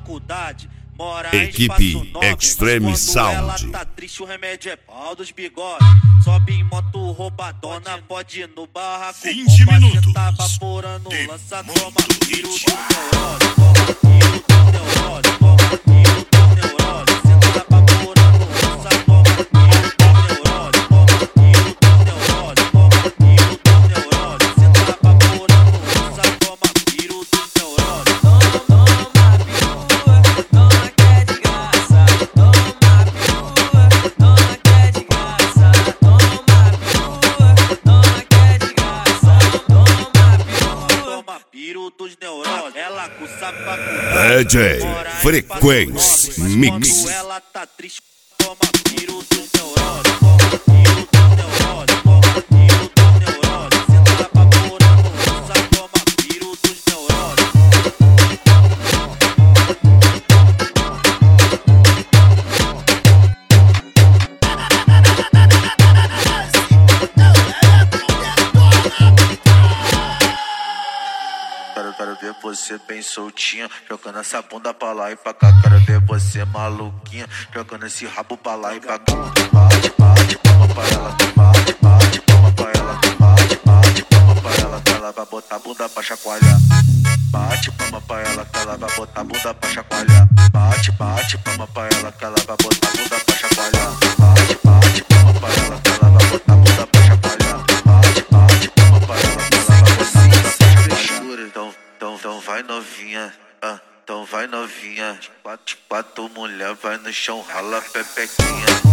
faculdade. Mora Equipe em Espaço 9, Extreme mas quando Sound. ela tá triste, o remédio é pau dos bigodes. Sobe em moto roubadona, pode ir no barraco. 20 minutos. Tá vaporando, lança, toma tiro do neurose. Toma tiro do neurose. Cê tá vaporando, lança, toma tiro do neurose. Toma tiro do neurose. Toma tiro do neurose. Cê tá vaporando, lança, toma tiro do neurose. Piro dos neuroses, ela com sapato. DJ Frequência Mix. Ela tá triste, toma piro dos neuroses. Toma piro dos neuroses. Toma piro dos neuroses. Cê tá vaporando, lança, toma piro dos neuroses. Quero ver você bem soltinha, jogando essa bunda pra lá e pra cá. Quero ver você maluquinha, jogando esse rabo pra lá e pra cá. Bate, bate, palma pra ela, bate, bate, palma pra ela, bate, bate, palma pra ela, que ela vai botar a bunda pra chacoalhar. Bate, palma pra ela, que ela vai botar a bunda pra chacoalhar. Bate, bate, palma pra ela, que ela vai botar a bunda pra chacoalhar. Bate, bate, palma pra ela, que ela vai botar a bunda pra chacoalhar. Bate, bate, palma pra ela, que ela vai botar a bunda pra chacoalhar. Então vai novinha, então vai novinha. De quatro mulher vai no chão, rala pepequinha.